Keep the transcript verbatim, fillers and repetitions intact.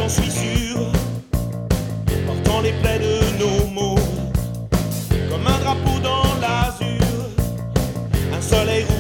j'en suis sûr, portant les plaies de nos mots, comme un drapeau dans l'azur, un soleil rouge.